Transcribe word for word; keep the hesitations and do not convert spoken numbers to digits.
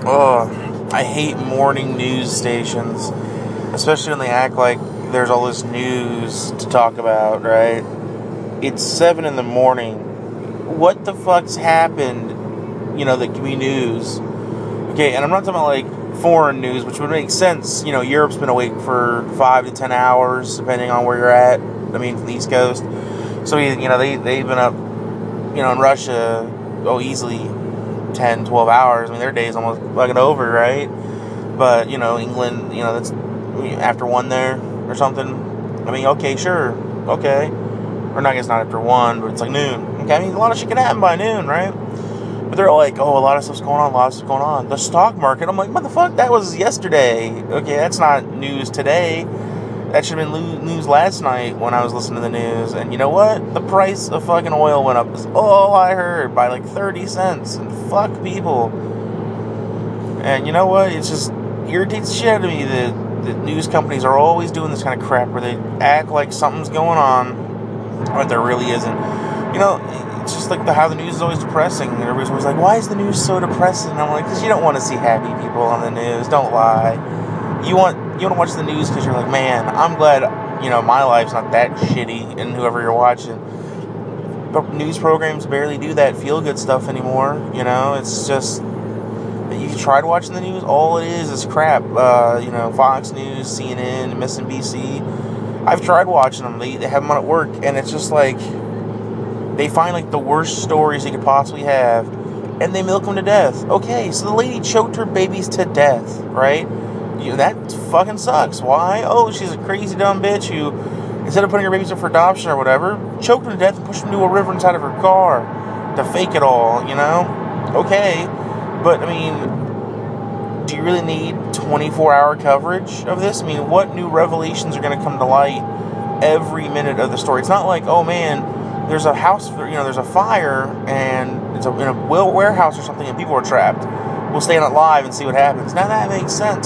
Oh, I hate morning news stations, especially when they act like there's all this news to talk about, right? It's seven in the morning. What the fuck's happened, you know, that can be news? Okay, and I'm not talking about, like, foreign news, which would make sense. You know, Europe's been awake for five to ten hours, depending on where you're at. I mean, from the East Coast. So, you know, they, they've been up, you know, in Russia, oh, easily ten, twelve hours. I mean, their day's almost fucking over, right? But, you know, England, you know, that's after one there or something. I mean, okay, sure, okay. Or not, I guess not after one, but it's like noon. Okay, I mean, a lot of shit can happen by noon, right? But they're all like, oh, a lot of stuff's going on, a lot of stuff's going on. The stock market, I'm like, what the fuck? That was yesterday. Okay, that's not news today. That should have been news last night when I was listening to the news. And you know what? The price of fucking oil went up. Is all I heard, by like thirty cents. And fuck people. And you know what? It's just irritates the shit out of me that, that news companies are always doing this kind of crap where they act like something's going on, but there really isn't. You know, it's just like the, how the news is always depressing. And everybody's always like, why is the news so depressing? And I'm like, because you don't want to see happy people on the news. Don't lie. You want you want to watch the news because you're like, man, I'm glad, you know, my life's not that shitty, and whoever you're watching. But news programs barely do that feel-good stuff anymore. You know, it's just, you tried watching the news, all it is is crap. Uh, you know, Fox News, C N N, M S N B C. I've tried watching them. They, they have them on at work, and it's just like, they find like the worst stories they could possibly have, and they milk them to death. Okay, so the lady choked her babies to death, right? You know, that fucking sucks. Why? Oh, she's a crazy dumb bitch who, instead of putting her babies up for adoption or whatever, choked them to death and pushed them into a river inside of her car to fake it all, you know? Okay, but I mean, do you really need twenty-four hour coverage of this? I mean, what new revelations are going to come to light every minute of the story? It's not like, oh man, there's a house, you know, there's a fire and it's a, in a warehouse or something and people are trapped. We'll stay on it live and see what happens. Now that makes sense.